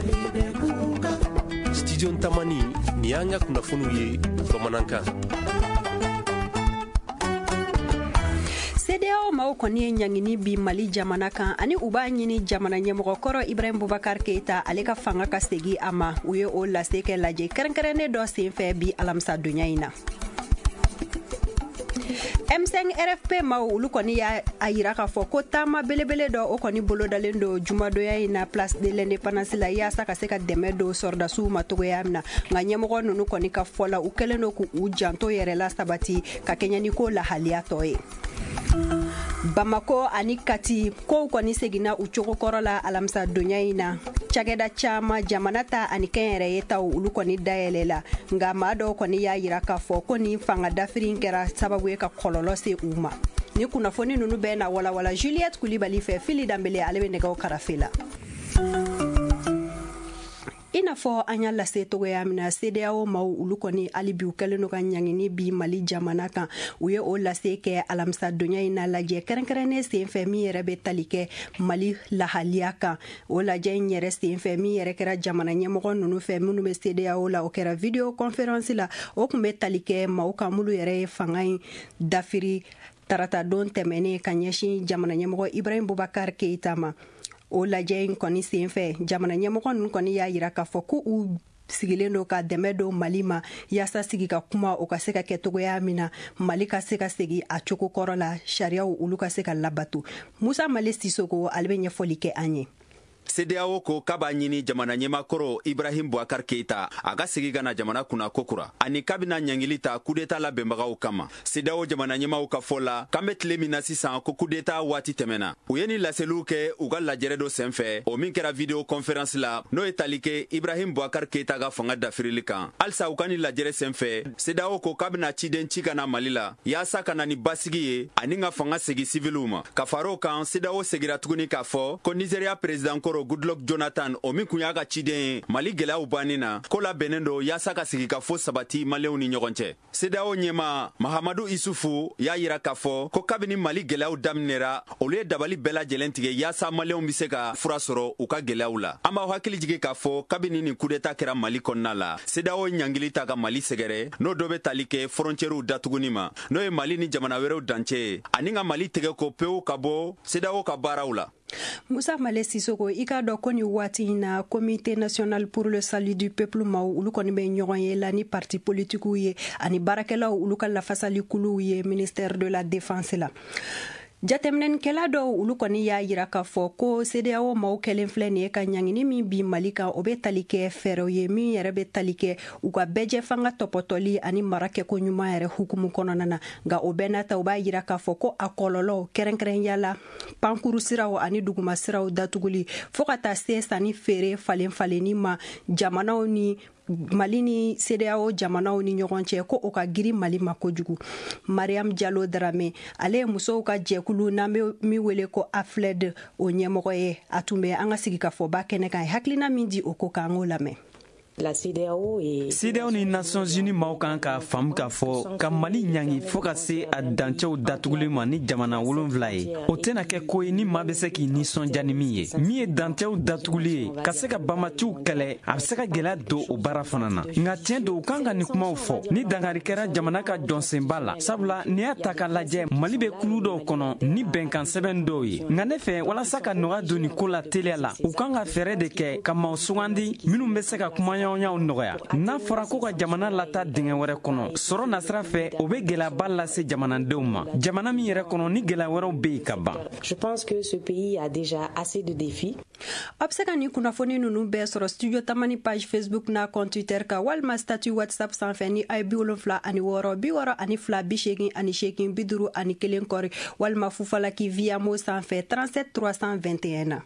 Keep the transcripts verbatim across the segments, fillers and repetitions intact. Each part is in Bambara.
studio Tamani ni y'an ka kunnafoniw ye bamanankan. C D A O maaw kɔni ye ɲangini bi Mali jamana kan ani u b'a ɲini jamana ɲɛmɔgɔ kɔrɔ Ibrahim Boubacar Keita ale ka fanga ka segi a ma. U ye o lase kɛ lajɛ kɛrɛnkɛrɛnnen dɔ senfɛ bi alamisa donya in na. M cinq R F P maaw olu kɔni y'a yira k'a fɔ ko taama belebele dɔ o kɔni bolodalen do jumadonya in na Place de l'Indépendance la yaasa ka se ka dɛmɛ do sɔrdasiw ma togoya min na nka ɲɛmɔgɔ ninnu kɔni ka fɔ la u kɛlen do k'u janto yɛrɛ la sabati ka kɛɲɛ ni ko lahaliya tɔ ye. Bamako ani Kati kow kɔni seginna u cogo kɔrɔ la alamisa donya in na. Cakɛda caman jamana ta ani kɛnyɛrɛ ye taw olu kɔni dayɛlɛ la nka maa dɔw kɔni y'a yira k'a fɔ ko ni fanga dafirin kɛra sababu ye ka kɔlɔlɔ se u ma. Ni kunnafoni ninnu bɛɛ na walawala Juliette Kulibali fɛ Fili Danbele ale bɛ nɛgɛw karafe la. I n'a fɔ an y'a lase togoya min na C D A O maaw olu kɔni hali bi u kɛlen do ka ɲangini bi Mali jamana kan u ye o lase kɛ alamisa donya in na lajɛ kɛrɛnkɛrɛnnen senfɛ min yɛrɛ bɛ tali kɛ Mali lahaliya kan. O lajɛ in yɛrɛ senfɛ min yɛrɛ kɛra jamana ɲɛmɔgɔ ninnu fɛ minnu bɛ C D A O la o kɛra video conférence la o tun bɛ tali kɛ maaw kan minnu yɛrɛ ye fanga in dafiri tarata don tɛmɛnen ka ɲɛsin jamana ɲɛmɔgɔ Ibrahim Boubacar Keita ma. O lajɛ in kɔni senfɛ jamana ɲɛmɔgɔ ninnu kɔni y'a yira k'a fɔ ko u sigilen do ka dɛmɛ do Mali ma yaasa sigi ka kuma o ka se ka kɛ togoya min na Mali ka se ka segi a cogo kɔrɔ la sariyaw olu ka se ka labato. Musa Male Sisoko ale bɛ ɲɛfɔli kɛ an ye. C D A O ko k'a b'a ɲini jamana ɲɛmakɔrɔ Ibrahim Boubacar Keita a ka segi ka na jamana kunna kokura ani k'a bɛna ɲangili ta coup d'état labɛnbagaw kama. C D A O jamana ɲɛmaw ka fɔ la k'an bɛ tile min na sisan ko coup d'état waati tɛmɛna. U ye ni laseliw kɛ u ka lajɛrɛ dɔ senfɛ o min kɛra video conférence la n'o ye tali kɛ Ibrahim Boubacar Keita ka fanga dafirili kan. Halisa u ka ni lajɛrɛ senfɛ C D A O ko k'a bɛna ciden ci ka na Mali la yaasa ka na ni basigi ye ani ka fanga segi civiliw ma. Ka far'o kan C D A O segira tuguni k'a fɔ ko Nigeria président kɔrɔ Goodluck Jonathan o min kun y'a ka ciden ye Mali gɛlɛyaw bannen na ko labɛnnen do yaasa ka sigi ka fo sabati maliyɛnw ni ɲɔgɔn cɛ. C D A O ɲɛma Mahamadu Isufu y'a yira k'a fɔ ko kabini Mali gɛlɛyaw daminɛra olu ye dabali bɛɛ lajɛlen tigɛ yaasa maliyɛnw bɛ se ka fura sɔrɔ u ka gɛlɛyaw la. An b'aw hakili jigin k'a fɔ kabini nin coup d'état kɛra Mali kɔnɔna la C D A O ɲangili ta ka Mali sɛgɛrɛ n'o dɔ bɛ tali kɛ frontières datuguni ma n'o ye Mali ni jamana wɛrɛw dancɛ ye ani ka Mali tɛgɛ ko pewu ka bɔ C D A O ka baaraw la. Musa Male Sisoko i k'a dɔn ko ni waati in na Comité national pour le salut du peuple maaw olu kɔni bɛ ɲɔgɔn ye la ni parti politiques ye ani baarakɛlaw olu ka lafasali kuluw ye ministère de la défense la. Jateminɛnikɛla dɔw olu kɔni y'a yira k'a fɔ ko C D A O maaw kɛlen filɛ nin ye ka ɲangini min bi Mali kan o bɛ tali kɛ fɛɛrɛw ye min yɛrɛ bɛ tali kɛ u ka bɛɛjɛ fanga tɔpɔtɔli ani mara kɛko ɲuman yɛrɛ hukumu kɔnɔna na nka o bɛɛ n'a ta u b'a yira k'a fɔ ko a kɔlɔlɔ kɛrɛnkɛrɛnya la pankuru siraw ani duguma siraw datuguli fo ka taa se sanni feere falen falenni ma jamanaw ni Mali ni C D A O jamanaw ni ɲɔgɔn cɛ ko o ka giri Mali ma kojugu. Mariam Diallo Darame ale ye musow ka jɛkulu n'an bɛ min wele ko A F L E D o ɲɛmɔgɔ ye a tun bɛ an ka sigikafɔba kɛnɛ kan hakilina min di o ko k'an k'o lamɛn. La C D A O et C D A O ni Nations Unies maaw kan ka faamu k'a fɔ ka Mali ɲangi fo ka se a dancɛw datuguli ma ni jamana wolonwula ye o tɛna kɛ ko ye ni maa bɛ se k'i nisɔndiya ni min ye min ye dancɛw datuguli ye ka se ka banbatiw kɛlɛ a bɛ se ka gɛlɛya don o baara fana na nka tiɲɛ don u kan ka nin kumaw fɔ ni dankari kɛra jamana ka jɔnsenba la sabula n'i y'a ta ka lajɛ Mali bɛ kulu dɔw kɔnɔ ni bɛnkan sɛbɛn dɔw ye nka ne fɛ walasa ka nɔgɔya don nin ko la teliya la u kan ka fɛɛrɛ de kɛ ka maaw sugandi minnu bɛ se ka kuma ɲɔgɔnyaw nɔgɔya n'a fɔra ko ka jamana lata dingɛ wɛrɛ kɔnɔ sɔrɔ nasira fɛ o bɛ gɛlɛyaba lase jamanadenw ma jamana min yɛrɛ kɔnɔ ni gɛlɛya wɛrɛw bɛ yen ka ban. Je pense que ce pays a déjà assez de défis. A bɛ se ka nin kunnafoni ninnu bɛɛ sɔrɔ studio Tamani page Facebook n'a compte Twitter kan walima statut WhatsApp sanfɛ ni a ye bi wolonwula ani wɔɔrɔ bi wɔɔrɔ ani fila bi seegin ani seegin bi duuru ani kelen kɔri walima fufalaki via mo sanfɛ trente-sept trois cent vingt et un na.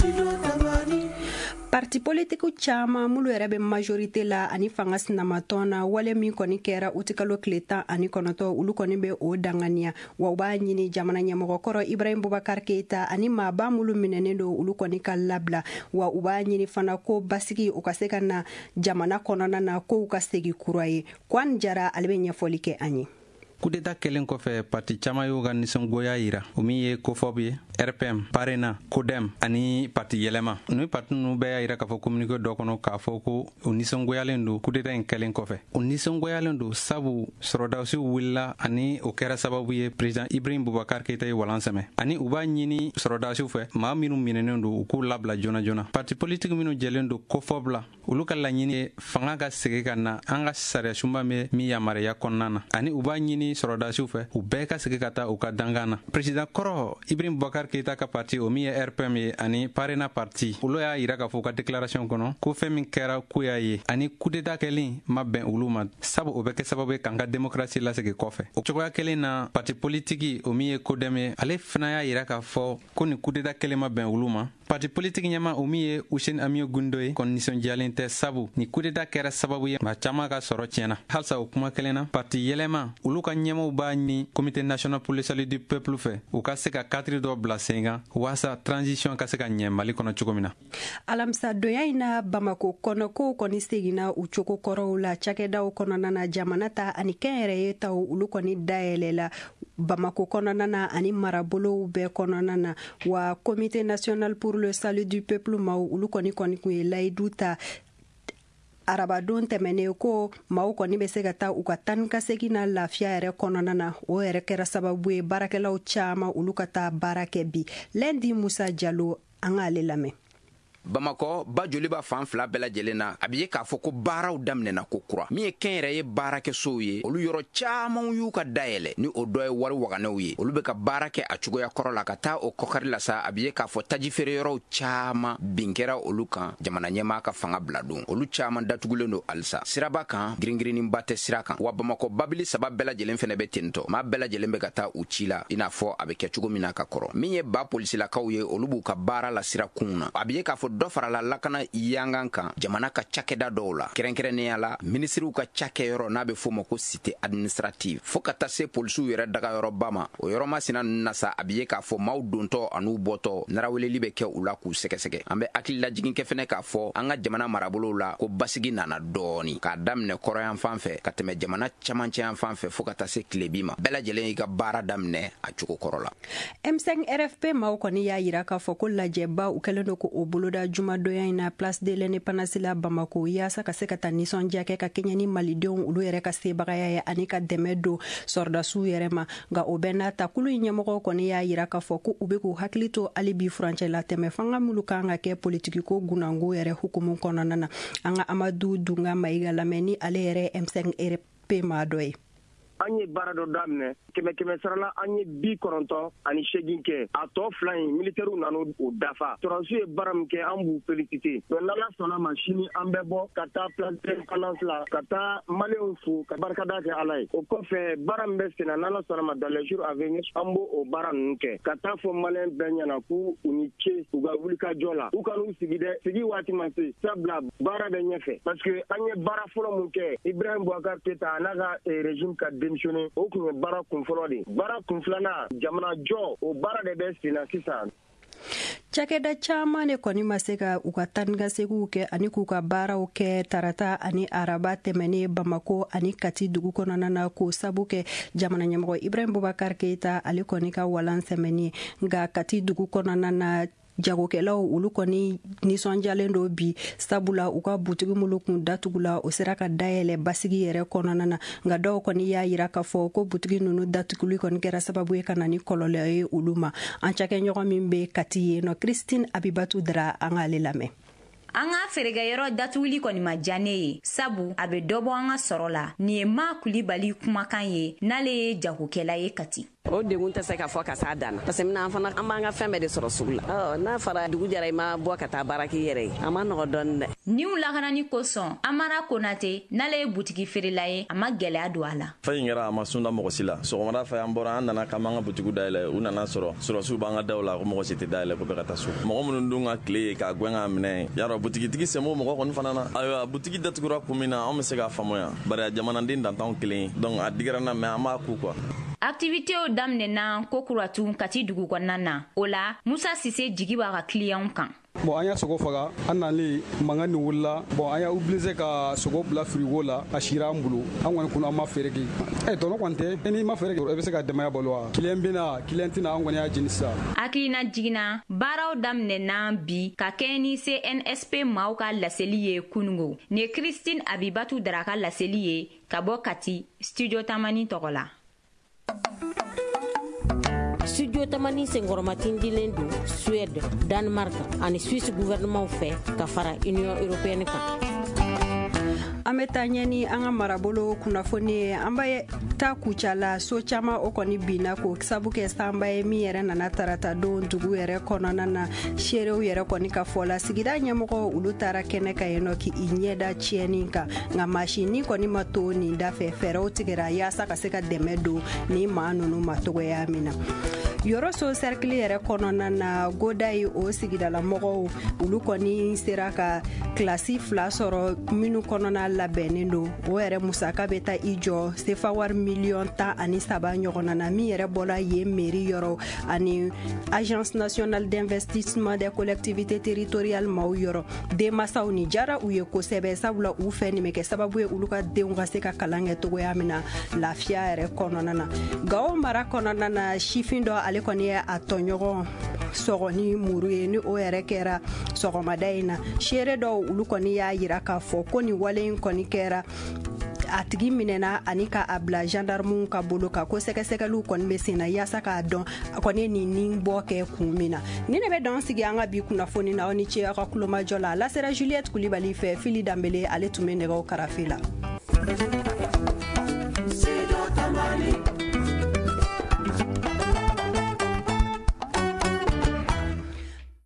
Parti politiku caman mulu yɛrɛ bɛ majorité la ani fanga sinamatɔn na wale min kɔni kɛra u ti kalo tile tan ani kɔnɔntɔn olu kɔni bɛ o danganiya wa u b'a ɲini jamana ɲɛmɔgɔkɔrɔ Ibrahim Boubacar Keita ani maaba mulu minɛnen don olu kɔni ka labila wa u b'a ɲini fana ko basigi u ka se ka na jamana kɔnɔna na ko u ka segi kura ye Kwan Jara ale bɛ ɲɛfɔli kɛ an ye. Coup d'état kɛlen kɔfɛ parti caman y'u ka nisɔngoya yira o min ye kofɔbu ye R P M, Parena, Kodem ani parti yɛlɛma ni parti nu bɛɛ y'a yira k'a fɔ communiqué dɔ kɔnɔ k'a fɔ ko u nisɔngoyalen don coup d'état in kɛlen kɔfɛ u nisɔngoyalen don sabu sɔrɔdasiw wulila ani o kɛra sababu ye président Ibrahim Boubacar Keita ye walan sɛmɛ ani u b'a ɲini sɔrɔdasiw fɛ maa minnu minɛnen don u k'u labila joona joona parti politique minnu jɛlen don kofɔbila olu ka laɲini ye fanga ka segi ka na an ka sariya sunba bɛ min yamaruya kɔnɔna na ani u b'a ɲini sɔrɔdasiw fɛ u bɛɛ ka segi ka taa u ka dangan na président kɔrɔ Ibrahim Boubacar Keita ka parti o min ye R P M ye ani Parena parti olu y'a yira k'a fɔ u ka déclaration kɔnɔ ko fɛn min kɛra ko y'a ye ani coup d'état kɛlen ma bɛn olu ma sabu o bɛ kɛ sababu ye k'an ka démocratie lasegi kɔfɛ o cogoya kelen na parti politique o min ye Kodem ye ale fana y'a yira k'a fɔ ko ni coup d'état kɛlen ma bɛn olu ma parti politique ɲɛma o min ye Hussein Amio Gundo ye kɔni nisɔndiyalen tɛ sabu ni coup d'état kɛra sababu ye maa caman ka sɔrɔ tiɲɛna halisa o kuma kelen na parti yɛlɛma olu ka ɲɛmaw b'a ɲini comité national pour le salut du peuple fɛ u ka se ka cadre dɔ bila sen kan waasa transition ka se ka ɲɛ Mali kɔnɔ cogo min na alamisa donya in na Bamako kɔnɔ kow kɔni seginna u cogo kɔrɔw la cakɛdaw kɔnɔna na jamana ta ani kɛnyɛrɛye taw olu kɔni dayɛlɛla Bamako kɔnɔna na ani marabolow bɛɛ kɔnɔna na wa comité national pour le salut du peuple maaw olu kɔni kɔni kun ye layidu ta arabadon tɛmɛnen ko maaw kɔni bɛ se ka taa u ka tani ka segin na lafiya yɛrɛ kɔnɔna na o yɛrɛ kɛra sababu ye baarakɛlaw caman olu ka taa baara kɛ bi Lendi Musa Jalo an ka ale lamɛn Bamako ba joli ba fan fila bɛɛ lajɛlen na a bɛ ye k'a fɔ ko baaraw daminɛna ko kura min ye kɛn yɛrɛ ye baarakɛsow ye olu yɔrɔ caman y'u ka dayɛlɛ ni o dɔ ye wari waganɛw ye olu bɛ ka baara kɛ a cogoya kɔrɔ la ka taa o kɔkari la sa a bɛ ye k'a fɔ taji feere yɔrɔw caman bin kɛra olu kan jamana ɲɛmaa ka fanga bila don olu caman datugulen don halisa siraba kan giringirinninba tɛ sira kan wa Bamako babili saba bɛɛ lajɛlen fɛnɛ bɛ tentɔ maa bɛɛ lajɛlen bɛ ka taa u ci la i n'a fɔ a bɛ kɛ cogo min na ka kɔrɔ min ye ba polisilakaw ye olu b'u ka baara la sira kun na a bɛ ye k'a fɔ dɔ farala lakana yangan kan jamana ka cakɛda dɔw la kɛrɛnkɛrɛnnenya la ministriw ka cakɛyɔrɔ n'a bɛ fɔ ma ko cité administrative fo ka taa se polisiw yɛrɛ dagayɔrɔba ma o yɔrɔ masina ninnu na sa a bɛ ye k'a fɔ maaw dontɔ an'u bɔtɔ naraweleli bɛ kɛ u la k'u sɛgɛsɛgɛ an bɛ hakili lajigin kɛ fɛnɛ k'a fɔ an ka jamana marabolow la ko basigi nana dɔɔni k'a daminɛ kɔrɔyan fan fɛ ka tɛmɛ jamana camancɛ yan fan fɛ fo ka taa se tilebi ma bɛɛ lajɛlen y'i ka baara daminɛ a cogo kɔrɔ la M cinq R F P maaw kɔni y'a yira k'a fɔ ko lajɛba u kɛlen don ko o boloda juma doya in na place de l'indépendance la Bamako yaasa ka se ka taa nisɔndiya kɛ ka kɛɲɛ ni malidenw olu yɛrɛ ka sebagaya ye ani ka dɛmɛ don sɔrɔdasiw yɛrɛ ma nka o bɛɛ n'a ta kulu ɲɛmɔgɔw kɔni y'a yira k'a fɔ ko u bɛ k'u hakili to hali bi furancɛ la tɛmɛ fanga minnu kan ka kɛ politiki ko gunango yɛrɛ hukumu kɔnɔna na an ka Amadu Dunga Mayiga lamɛn ni ale yɛrɛ M cinq R F P maa dɔ ye an ye baara dɔ daminɛ kɛmɛ kɛmɛ sarala an ye bi kɔnɔntɔn ani segin kɛ a tɔ fila in militaires nana o dafa sɔrɔdasiw ye baara min kɛ an b'u féliciter donc n'ala sɔnna ma sini an bɛ bɔ ka taa place d'indépendance la ka taa maliyɛnw fo ka barikada kɛ ala ye o kɔfɛ baara min bɛ sen na n'ala sɔnna ma dans les jours à venir an b'o o baara ninnu kɛ ka taa fɔ maliyɛn bɛɛ ɲɛna k'u u ni ce u ka wulikajɔ la u kan'u sigi dɛ sigi waati ma se sabula baara bɛ ɲɛfɛ parce que an ye baara fɔlɔ min kɛ Ibrahim Boubacar Keita n'a ka régime ka o kun ye baara kun fɔlɔ de baara kun filanan jamana jɔ o baara de bɛ sen na sisan cakɛda caman de kɔni ma se ka u ka tanigasegiw kɛ ani k'u ka baaraw kɛ tarata ani araba tɛmɛnen Bamako ani Kati dugu kɔnɔna na k'o sabu kɛ jamana ɲɛmɔgɔ Ibrahim Boubacar Keita ale kɔni ka walan sɛmɛni nka Kati dugu kɔnɔna na jagokɛlaw olu kɔni nisɔndiyalen do bi sabula u ka butigi minnu kun datugula o sera ka dayɛlɛ basigi yɛrɛ kɔnɔna na nka dɔw kɔni y'a yira k'a fɔ ko butigi ninnu datuguli kɔni kɛra sababu ye ka na ni kɔlɔlɔ ye olu ma an cakɛɲɔgɔn min bɛ Kati yen nɔ Christine Abibatu Dara an k'ale lamɛn an ka feerekɛyɔrɔ datuguli kɔni ma diya ne ye sabu a bɛ dɔ bɔ an ka sɔrɔ la nin ye Ma Kulibali kumakan ye n'ale ye jagokɛla ye Kati o degun tɛ se ka fɔ ka s'a dan na parce que an fana an b'an ka fɛn bɛɛ de sɔrɔ sugu la ɔ n'a fara dugu jɛra i ma bɔ ka taa baara k'i yɛrɛ ye a ma nɔgɔ dɔɔni dɛ niw lakanani kosɔn Amara Konate n'ale ye butigi feerela ye a ma gɛlɛya don a la fɛn in kɛra a ma sunda mɔgɔ si la sɔgɔmada fɛ an bɔra an nana k'an b'an ka butigiw dayɛlɛ u nana sɔrɔ sɔrɔsiw b'an ka daw la ko mɔgɔ si tɛ dayɛlɛ ko bɛɛ ka taa so mɔgɔ minnu dun ka tile ye k'a gwɛn k'a minɛ yarɔ butigitigi sɛnbɔ mɔgɔ kɔni fana na ayiwa butigi datugura kun min na an bɛ se k'a faamuya bari jamanaden dantanw kelen donc a digɛra na mɛ an b'a ku quoi activitéw daminɛna ko kuratun Kati dugu kɔnɔna na o la Musa Sise jigi b'a ka clients kan bon an y'a sogo faga an nalen mankan ni wulila bon an y'a obligé ka sogo bila frigo la a sira an bolo an kɔni kun an ma feere kɛ ɛ tɔnɔ kɔni tɛ n'i ma feere kɛ i bɛ se ka dɛmɛya balo wa client bɛna client tɛna an kɔni y'a jeni sisan hakilina jiginna baaraw daminɛna bi ka kɛɲɛ ni C N S P maaw ka laseli ye kunungo ni Christine Abibatu Dara ka laseli ye ka bɔ Kati studio Tamani tɔgɔ la. Studio Tamani senkɔrɔmatin dilen don Suède, Danemark ani Suisse gouvernement fɛ ka fara Union européenne kan. An bɛ taa ɲɛ ni an ka marabolo kunnafoni ye an bɛ taa kucala so caman o kɔni binna ko sabu kɛ sanba ye min yɛrɛ nana tarata don dugu yɛrɛ kɔnɔna na seerew yɛrɛ kɔni ka fɔ la sigida ɲɛmɔgɔ olu taara kɛnɛ ka yen nɔ k'i ɲɛda tiɲɛni kan nka masini kɔni ma to nin da fɛ fɛɛrɛw tigɛra yaasa ka se ka dɛmɛ don ni maa ninnu ma togoya min na. Yɔrɔ so cercle yɛrɛ kɔnɔna na Godayi o sigidala mɔgɔw olu kɔni sera ka kilasi fila sɔrɔ minnu kɔnɔna labɛnnen don o yɛrɛ musaka bɛ taa i jɔ sefa wari miliyɔn tan ani saba ɲɔgɔnna na min yɛrɛ bɔra yen mairie yɔrɔ ani agence nationale d'investissement des collectivités territoriales maaw yɔrɔ denmasaw ni jara u ye kosɛbɛ sabula u fɛ nin bɛ kɛ sababu ye olu ka denw ka se ka kalan kɛ togoya min na lafiya yɛrɛ kɔnɔna na. Gawo mara kɔnɔna na sifin dɔ ale kɔni ye a tɔɲɔgɔn sɔgɔ ni muru ye ni o yɛrɛ kɛra sɔgɔmada in na seere dɔw olu kɔni y'a yira k'a fɔ ko nin wale in kɔni kɛra a tigi minɛna ani ka a bila gendarmew ka bolo kan ko sɛgɛsɛgɛliw kɔni bɛ sen na yaasa k'a dɔn a kɔni nin nin bɔ kɛ kun min na ni ne bɛ dɔn sigi an ka bi kunnafoni na aw ni ce aw ka kulomajɔ la lasera Juliette Kulibali fɛ Fili Danbele ale tun bɛ nɛgɛw karafe la.